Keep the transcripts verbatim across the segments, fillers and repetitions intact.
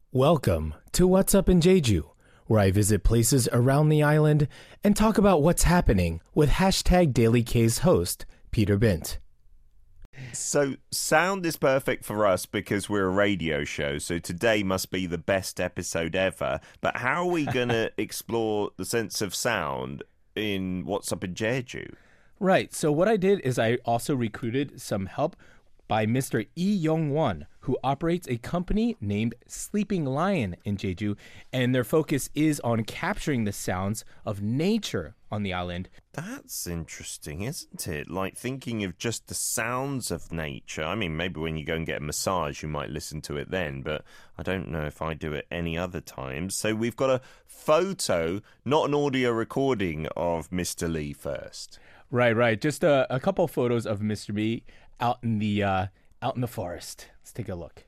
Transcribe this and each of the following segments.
Welcome to What's Up in Jeju, where I visit places around the island and talk about what's happening with hashtag Daily K's host, Peter Bint. So sound is perfect for us because we're a radio show, so today must be the best episode ever. But how are we going to explore the sense of sound in What's Up in Jeju? Right, so what I did is I also recruited some help by Mister Lee Young-won, who operates a company named Sleeping Lion in Jeju, and their focus is on capturing the sounds of nature on the island. That's interesting, isn't it? Like thinking of just the sounds of nature. I mean, maybe when you go and get a massage, you might listen to it then, but I don't know if I do it any other time. So we've got a photo, not an audio recording of Mister Lee first. Right, right. Just a, a couple photos of Mister Lee out in the uh, out in the forest. Let's take a look.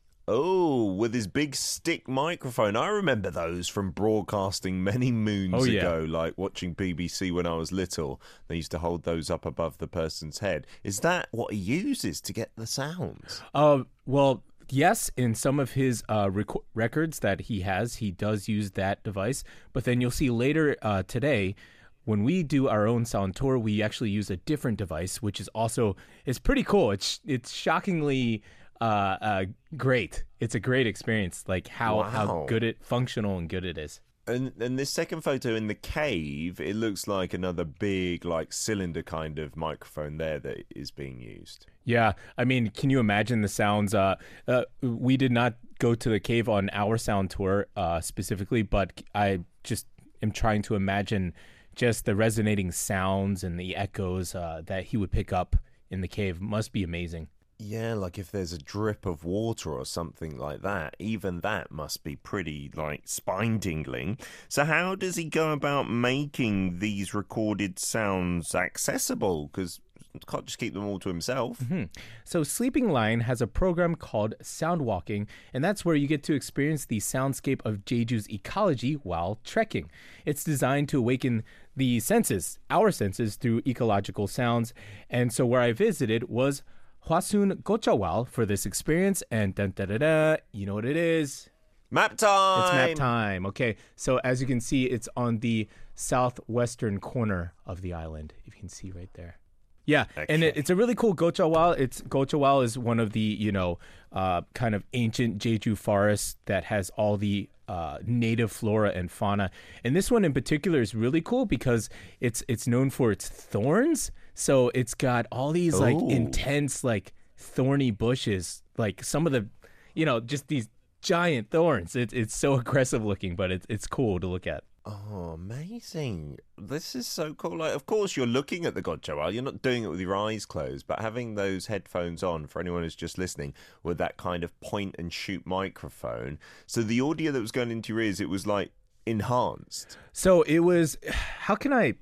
Oh, with his big stick microphone. I remember those from broadcasting many moons oh, yeah. ago, like watching B B C when I was little. They used to hold those up above the person's head. Is that what he uses to get the sounds? Uh, well, yes, in some of his uh, rec- records that he has, he does use that device. But then you'll see later uh, today, when we do our own sound tour, we actually use a different device, which is also it's pretty cool. It's it's shockingly uh, uh, great. It's a great experience, like how, wow. how good it, functional and good it is. And and this second photo in the cave, it looks like another big, like cylinder kind of microphone there that is being used. Yeah, I mean, can you imagine the sounds? Uh, uh, we did not go to the cave on our sound tour uh, specifically, but I just am trying to imagine just the resonating sounds and the echoes uh, that he would pick up in the cave. Must be amazing. Yeah, like if there's a drip of water or something like that, even that must be pretty, like, spine-tingling. So how does he go about making these recorded sounds accessible? Because he can't just keep them all to himself. Mm-hmm. So Sleeping Lion has a program called Sound Walking, and that's where you get to experience the soundscape of Jeju's ecology while trekking. It's designed to awaken the senses, our senses, through ecological sounds. And so where I visited was Hwasun Gochawal for this experience, and dun, da, da, da, you know what it is? Map time! It's map time. Okay, so as you can see, it's on the southwestern corner of the island, if you can see right there. Yeah, okay. And it, it's a really cool Gochawal. It's Gochawal is one of the, you know, uh, kind of ancient Jeju forests that has all the uh, native flora and fauna. And this one in particular is really cool because it's it's known for its thorns. So it's got all these like Ooh. intense, like thorny bushes, like some of the, you know, just these giant thorns. It's it's so aggressive looking, but it's it's cool to look at. Oh, amazing. This is so cool. Like, of course, you're looking at the Gochawal. You're not doing it with your eyes closed, but having those headphones on, for anyone who's just listening, with that kind of point-and-shoot microphone. So the audio that was going into your ears, it was, like, enhanced. So it was... How can I...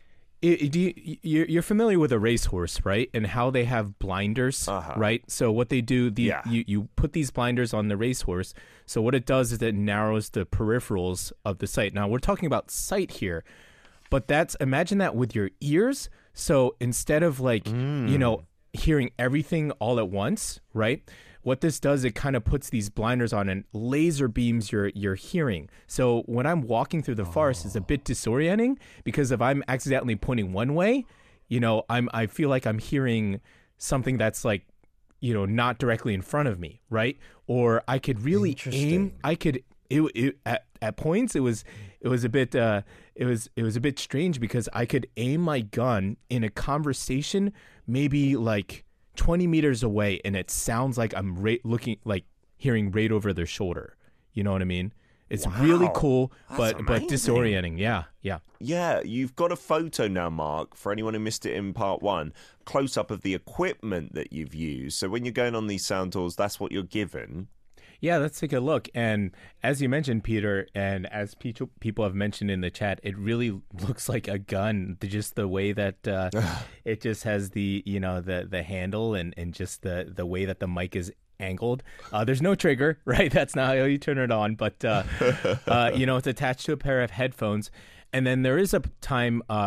It, do you, you're familiar with a racehorse, right? And how they have blinders, uh-huh. right? So what they do, the, yeah. you, you put these blinders on the racehorse. So what it does is it narrows the peripherals of the sight. Now, we're talking about sight here, but that's, imagine that with your ears. So instead of like, mm. you know, hearing everything all at once, right? What this does, it kind of puts these blinders on and laser beams your your hearing. So when I'm walking through the forest, it's a bit disorienting because if I'm accidentally pointing one way, you know, I'm I feel like I'm hearing something that's like, you know, not directly in front of me, right? Or I could really aim. I could it, it at at points it was it was a bit uh it was it was a bit strange because I could aim my gun in a conversation maybe like twenty meters away, and it sounds like I'm right looking, like hearing right over their shoulder. You know what I mean? It's wow. really cool, That's but amazing. but disorienting. Yeah, yeah. Yeah, you've got a photo now, Mark, for anyone who missed it in part one, close up of the equipment that you've used. So when you're going on these sound tours, that's what you're given. Yeah, let's take a look. And as you mentioned, Peter, and as people people have mentioned in the chat, it really looks like a gun. Just the way that uh, it just has the, you know, the the handle and, and just the, the way that the mic is angled. Uh, there's no trigger, right? That's not how you turn it on. But, uh, uh, you know, it's attached to a pair of headphones. And then there is a time uh,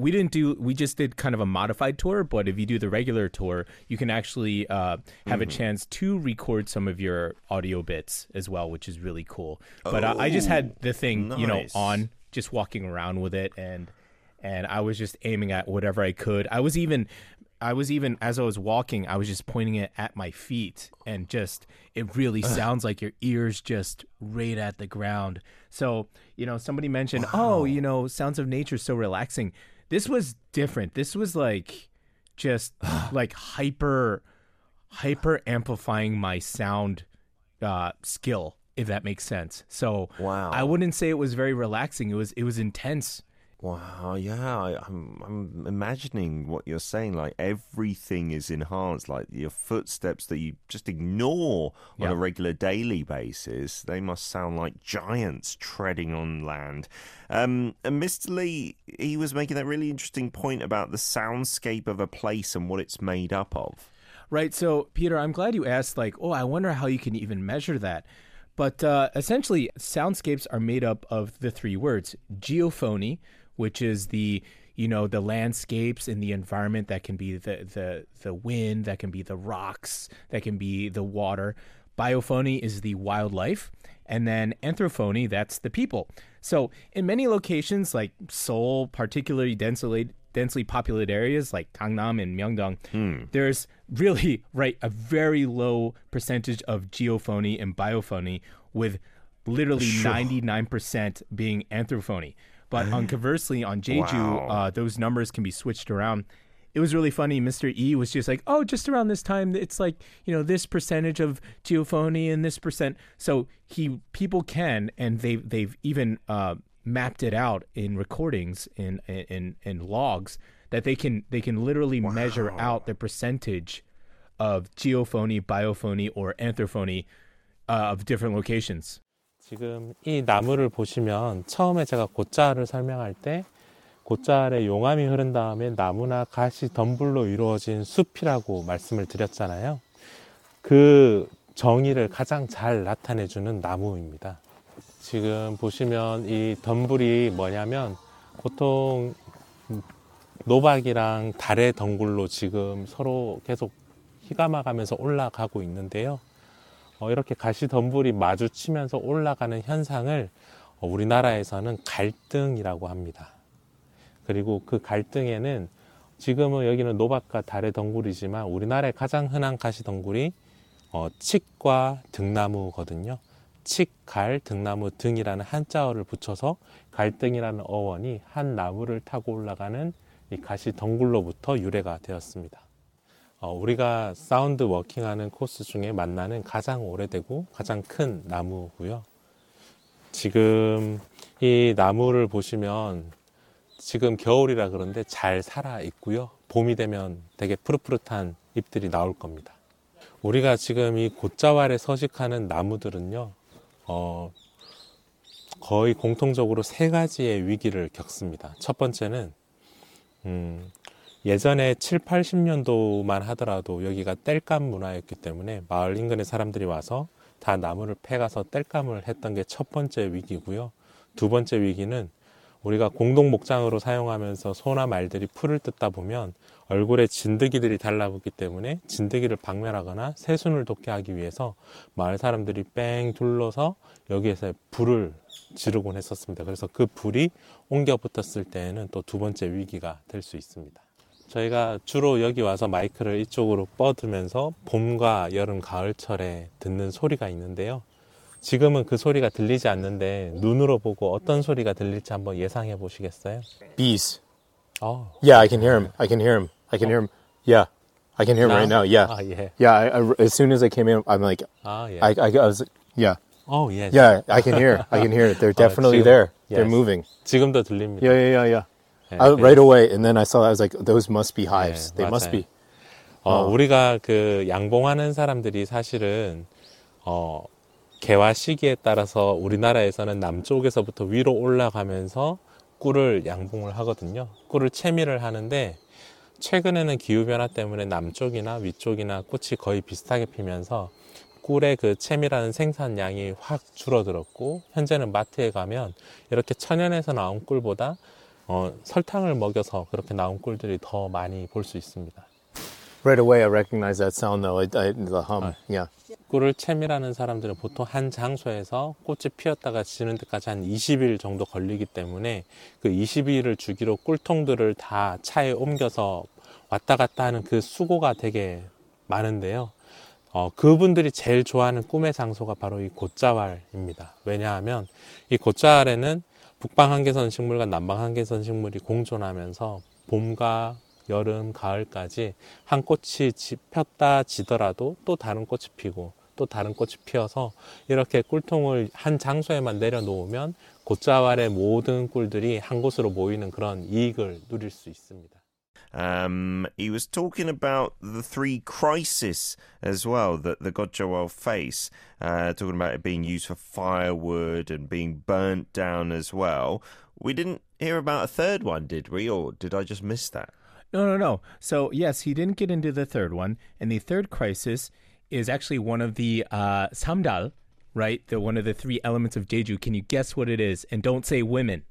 we didn't do, we just did kind of a modified tour, but if you do the regular tour, you can actually uh, have mm-hmm. a chance to record some of your audio bits as well, which is really cool. But oh, I, I just had the thing, nice. you know, on, just walking around with it, and and I was just aiming at whatever I could. I was even, I was even, as I was walking, I was just pointing it at my feet, and just, it really sounds like your ears just right at the ground. So, you know, somebody mentioned, wow. oh, you know, sounds of nature is so relaxing. This was different. This was like, just like hyper, hyper amplifying my sound uh, skill, if that makes sense. So wow. I wouldn't say it was very relaxing. It was, it was intense. Wow, yeah, I, I'm I'm imagining what you're saying. Like everything is enhanced. Like your footsteps that you just ignore on yeah. a regular daily basis, they must sound like giants treading on land. Um, and Mister Lee, he was making that really interesting point about the soundscape of a place and what it's made up of. Right. So, Peter, I'm glad you asked. Like, oh, I wonder how you can even measure that. But uh, essentially, soundscapes are made up of the three words: geophony, which is the, you know, the landscapes and the environment. That can be the, the, the wind, that can be the rocks, that can be the water. Biophony is the wildlife. And then anthrophony, that's the people. So in many locations like Seoul, particularly densely, densely populated areas like Gangnam and Myeongdong, hmm. there's really, right, a very low percentage of geophony and biophony, with literally sure. ninety-nine percent being anthrophony. But on conversely, on Jeju, wow. uh, those numbers can be switched around. It was really funny. Mister E was just like, oh, just around this time, it's like, you know, this percentage of geophony and this percent. So he, people can, and they've, they've even uh, mapped it out in recordings, in, in, in logs, that they can, they can literally wow. measure out the percentage of geophony, biophony, or anthrophony uh, of different locations. 지금 이 나무를 보시면 처음에 제가 곶자를 설명할 때 곶자 아래 용암이 흐른 다음에 나무나 가시 덤불로 이루어진 숲이라고 말씀을 드렸잖아요. 그 정의를 가장 잘 나타내주는 나무입니다. 지금 보시면 이 덤불이 뭐냐면 보통 노박이랑 달의 덩굴로 지금 서로 계속 휘감아가면서 올라가고 있는데요. 어, 이렇게 가시 덤불이 마주치면서 올라가는 현상을 어, 우리나라에서는 갈등이라고 합니다. 그리고 그 갈등에는 지금은 여기는 노박과 달의 덩굴이지만 우리나라의 가장 흔한 가시 덩굴이 어, 칡과 등나무거든요. 칡, 갈, 등나무, 등이라는 한자어를 붙여서 갈등이라는 어원이 한 나무를 타고 올라가는 이 가시 덩굴로부터 유래가 되었습니다. 어, 우리가 사운드 워킹하는 코스 중에 만나는 가장 오래되고 가장 큰 나무고요. 지금 이 나무를 보시면 지금 겨울이라 그런데 잘 살아 있고요. 봄이 되면 되게 푸릇푸릇한 잎들이 나올 겁니다. 우리가 지금 이 곶자왈 아래 서식하는 나무들은요, 어, 거의 공통적으로 세 가지의 위기를 겪습니다. 첫 번째는 음, 예전에 칠, 팔십 년도만 하더라도 여기가 땔감 문화였기 때문에 마을 인근의 사람들이 와서 다 나무를 패가서 땔감을 했던 게 첫 번째 위기고요. 두 번째 위기는 우리가 공동 목장으로 사용하면서 소나 말들이 풀을 뜯다 보면 얼굴에 진드기들이 달라붙기 때문에 진드기를 박멸하거나 새순을 돋게 하기 위해서 마을 사람들이 뺑 둘러서 여기에서 불을 지르곤 했었습니다. 그래서 그 불이 옮겨 붙었을 때에는 또 두 번째 위기가 될 수 있습니다. 저희가 주로 여기 와서 마이크를 이쪽으로 뻗으면서 봄과 여름, 가을철에 듣는 소리가 있는데요. 지금은 그 소리가 들리지 않는데 눈으로 보고 어떤 소리가 들릴지 한번 예상해 보시겠어요? Bees. Oh. Yeah, I can hear him. I can hear him. I can hear him. Yeah, I can hear him now? right now. Yeah. Ah, yeah. Yeah. I, I, as soon as I came in, I'm like, ah, yeah. I, I, I was, yeah. Oh, yes. Yeah, I can hear. I can hear it. They're definitely 지금, there. yes. They're moving. 지금도 들립니다. Yeah, yeah, yeah, yeah. 네, I, right away, and then I saw. I was like, those must be hives. 네, They 맞아요. must be. 어, 어. 우리가 그 양봉하는 사람들이 사실은 어, 개화 시기에 따라서 우리나라에서는 남쪽에서부터 위로 올라가면서 꿀을 양봉을 하거든요. 꿀을 채미를 하는데 최근에는 기후변화 때문에 남쪽이나 위쪽이나 꽃이 거의 비슷하게 피면서 꿀의 그 채미라는 생산량이 확 줄어들었고 현재는 마트에 가면 이렇게 천연에서 나온 꿀보다 어, 설탕을 먹여서 그렇게 나온 꿀들이 더 많이 볼 수 있습니다. Right away, I recognize that sound, though. I, I, the hum. Yeah. 꿀을 채밀하는 사람들은 보통 한 장소에서 꽃이 피었다가 지는 데까지 한 이십 일 정도 걸리기 때문에 그 이십 일을 주기로 꿀통들을 다 차에 옮겨서 왔다 갔다 하는 그 수고가 되게 많은데요. 어, 그분들이 제일 좋아하는 꿈의 장소가 바로 이 곶자왈입니다. 왜냐하면 이 곶자왈에는 북방 한계선 식물과 남방 한계선 식물이 공존하면서 봄과 여름, 가을까지 한 꽃이 지, 폈다 지더라도 또 다른 꽃이 피고 또 다른 꽃이 피어서 이렇게 꿀통을 한 장소에만 내려놓으면 곶자왈의 모든 꿀들이 한 곳으로 모이는 그런 이익을 누릴 수 있습니다. Um, he was talking about the three crises as well that the 곶자왈 face, uh, talking about it being used for firewood and being burnt down as well. We didn't hear about a third one, did we? Or did I just miss that? No, no, no. So, yes, he didn't get into the third one. And the third crisis is actually one of the uh, samdal, right? The one of the three elements of Jeju. Can you guess what it is? And don't say women.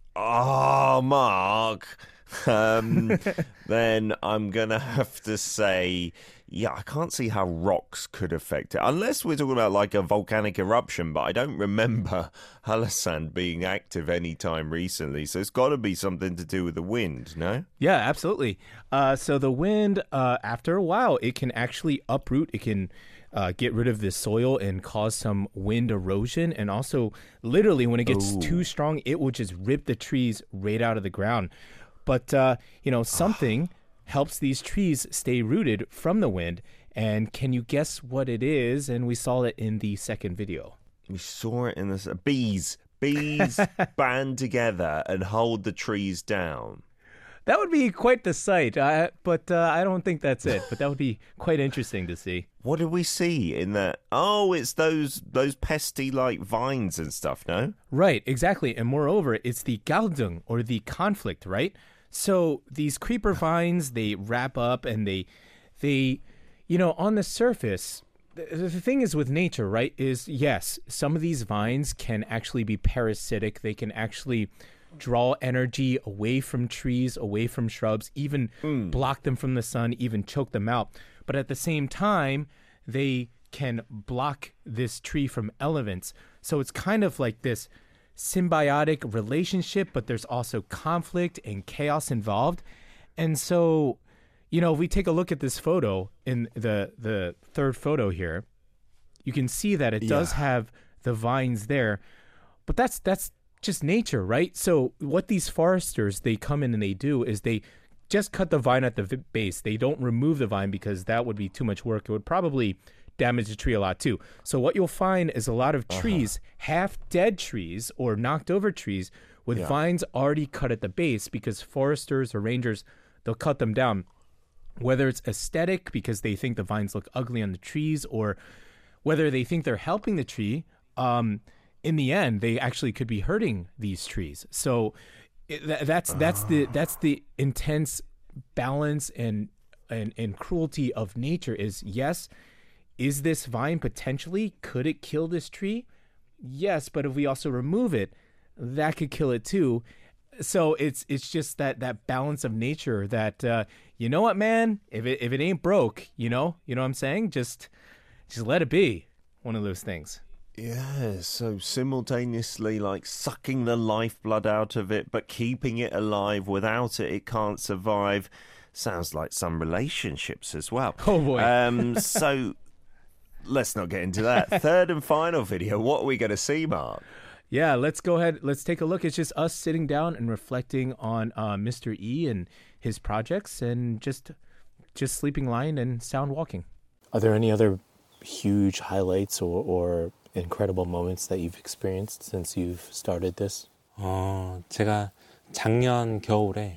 Oh, Mark. Um, then I'm going to have to say, yeah, I can't see how rocks could affect it. Unless we're talking about like a volcanic eruption, but I don't remember Hallasan being active any time recently. So it's got to be something to do with the wind, no? Yeah, absolutely. Uh, so the wind, uh, after a while, it can actually uproot. It can uh, get rid of the soil and cause some wind erosion. And also, literally, when it gets Ooh. too strong, it will just rip the trees right out of the ground. But, uh, you know, something helps these trees stay rooted from the wind. And can you guess what it is? And we saw it in the second video. We saw it in this. Bees. Bees band together and hold the trees down. That would be quite the sight, uh, but uh, I don't think that's it. But that would be quite interesting to see. What did we see in that? Oh, it's those those pesty like vines and stuff, no? Right, exactly. And moreover, it's the galdung, or the conflict, right? So these creeper vines, they wrap up and they, they, you know, on the surface, the, the thing is with nature, right, is yes, some of these vines can actually be parasitic. They can actually draw energy away from trees, away from shrubs, even mm. block them from the sun, even choke them out. But at the same time, they can block this tree from elements. So it's kind of like this symbiotic relationship, but there's also conflict and chaos involved. And so, you know, if we take a look at this photo in the the third photo here, you can see that it yeah. does have the vines there, but that's that's just nature, right? So what these foresters, they come in and they do is they just cut the vine at the v- base. They don't remove the vine because that would be too much work. It would probably damage the tree a lot too. So what you'll find is a lot of trees, uh-huh. half dead trees or knocked over trees with yeah. vines already cut at the base because foresters or rangers, they'll cut them down. Whether it's aesthetic because they think the vines look ugly on the trees, or whether they think they're helping the tree, um, in the end, they actually could be hurting these trees. So it, th- that's that's uh. the that's the intense balance and, and and cruelty of nature. Is yes, is this vine potentially, could it kill this tree? Yes, but if we also remove it, that could kill it too. So it's it's just that that balance of nature that uh, you know what, man, if it if it ain't broke, you know, you know what I'm saying, just just let it be. One of those things. Yeah, so simultaneously like sucking the lifeblood out of it, but keeping it alive. Without it, it can't survive. Sounds like some relationships as well. Oh boy. Um, so let's not get into that. Third and final video. What are we going to see, Mark? Yeah, let's go ahead. Let's take a look. It's just us sitting down and reflecting on uh, Mister E and his projects, and just just sleeping, lying, and sound walking. Are there any other huge highlights or, or incredible moments that you've experienced since you've started this? 어, 제가 작년 겨울에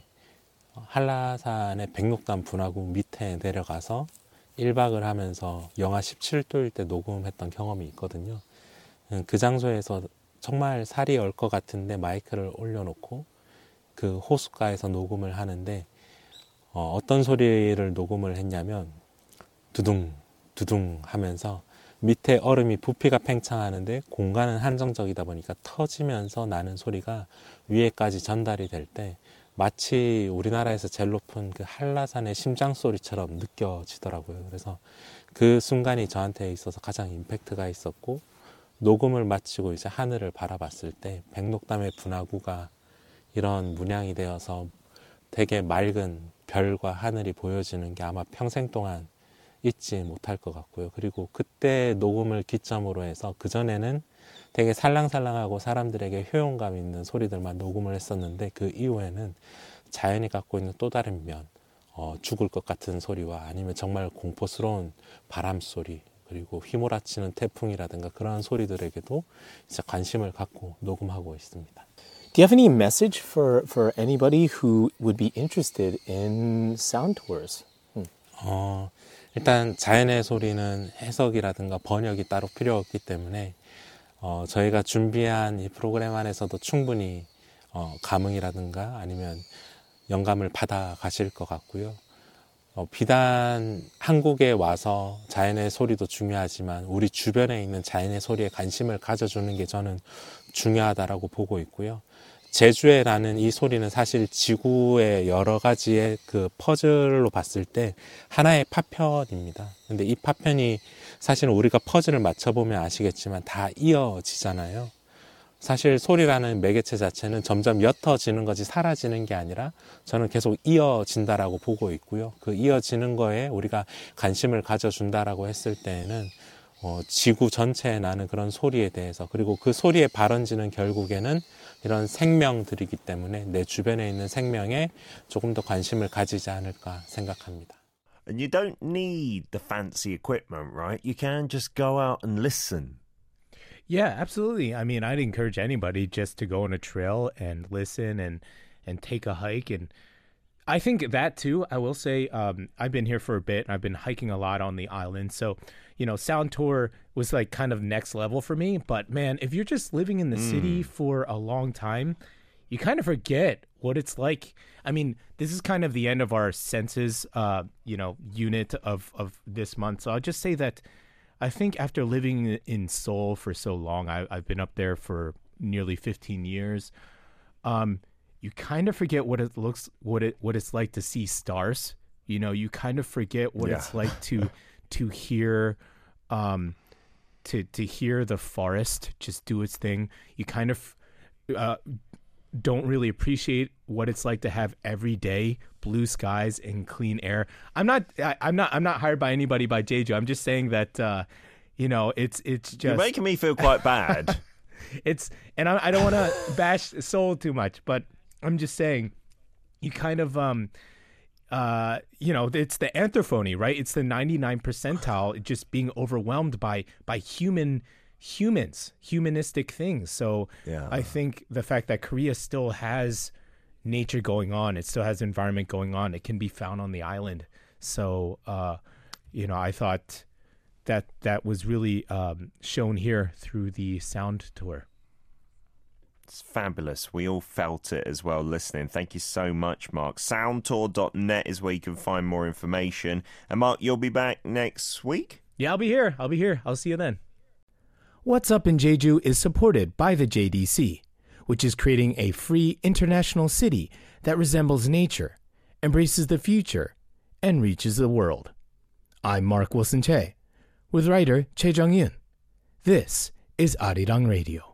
한라산의 백록담 분화구 밑에 내려가서 일 박을 하면서 영하 십칠 도일 때 녹음했던 경험이 있거든요. 그 장소에서 정말 살이 얼 것 같은데 마이크를 올려놓고 그 호숫가에서 녹음을 하는데 어, 어떤 소리를 녹음을 했냐면 두둥 두둥 하면서 밑에 얼음이 부피가 팽창하는데 공간은 한정적이다 보니까 터지면서 나는 소리가 위에까지 전달이 될 때 마치 우리나라에서 제일 높은 그 한라산의 심장 소리처럼 느껴지더라고요. 그래서 그 순간이 저한테 있어서 가장 임팩트가 있었고, 녹음을 마치고 이제 하늘을 바라봤을 때 백록담의 분화구가 이런 문양이 되어서 되게 맑은 별과 하늘이 보여지는 게 아마 평생 동안 잊지 못할 것 같고요. 그리고 그때 녹음을 기점으로 해서 그전에는 되게 살랑살랑하고 사람들에게 효용감 있는 소리들만 녹음을 했었는데, 그 이후에는 자연이 갖고 있는 또 다른 면, 어, 죽을 것 같은 소리와 아니면 정말 공포스러운 바람 소리, 그리고 휘몰아치는 태풍이라든가 그러한 소리들에게도 이제 관심을 갖고 녹음하고 있습니다. Do you have any message for, for anybody who would be interested in sound tours? 어, 일단 자연의 소리는 해석이라든가 번역이 따로 필요 없기 때문에 어, 저희가 준비한 이 프로그램 안에서도 충분히 어, 감흥이라든가 아니면 영감을 받아 가실 것 같고요. 어, 비단 한국에 와서 자연의 소리도 중요하지만 우리 주변에 있는 자연의 소리에 관심을 가져주는 게 저는 중요하다라고 보고 있고요. 제주에 나는 이 소리는 사실 지구의 여러 가지의 그 퍼즐로 봤을 때 하나의 파편입니다. 근데 이 파편이 사실은 우리가 퍼즐을 맞춰보면 아시겠지만 다 이어지잖아요. 사실 소리라는 매개체 자체는 점점 옅어지는 것이 사라지는 게 아니라 저는 계속 이어진다라고 보고 있고요. 그 이어지는 거에 우리가 관심을 가져준다라고 했을 때에는 어, 지구 전체에 나는 그런 소리에 대해서, 그리고 그 소리의 발원지는 결국에는 이런 생명들이기 때문에 내 주변에 있는 생명에 조금 더 관심을 가지지 않을까 생각합니다. And you don't need the fancy equipment, right? You can just go out and listen. Yeah, absolutely. I mean, I'd encourage anybody just to go on a trail and listen and and take a hike. And I think that too, I will say, um, I've been here for a bit and I've been hiking a lot on the island. So, you know, sound tour was like kind of next level for me. But man, if you're just living in the mm. city for a long time, you kind of forget what it's like. I mean, this is kind of the end of our senses, uh, you know, unit of, of this month. So I'll just say that I think after living in Seoul for so long, I, I've been up there for nearly fifteen years. Um, you kind of forget what it looks, what it, what it's like to see stars. You know, you kind of forget what yeah. it's like to, to hear, um, to to hear the forest just do its thing. You kind of uh, don't really appreciate what it's like to have every day blue skies and clean air. I'm not, I, I'm not, I'm not hired by anybody by Jeju. I'm just saying that, uh, you know, it's it's just You're making me feel quite bad. It's, and I, I don't want to bash Seoul too much, but I'm just saying, you kind of, um, uh, you know, it's the anthrophony, right? It's the ninety-nine percentile, just being overwhelmed by by human humans, humanistic things. So yeah. I think the fact that Korea still has nature going on, it still has environment going on, it can be found on the island. So, uh, you know, I thought that that was really um, shown here through the sound tour. It's fabulous. We all felt it as well listening. Thank you so much, Mark. sound tour dot net is where you can find more information. And Mark, you'll be back next week? Yeah, I'll be here. I'll be here. I'll see you then. What's Up in Jeju is supported by the J D C, which is creating a free international city that resembles nature, embraces the future, and reaches the world. I'm Mark Wilson Che, with writer Choi Jung-yun. This is Arirang Radio.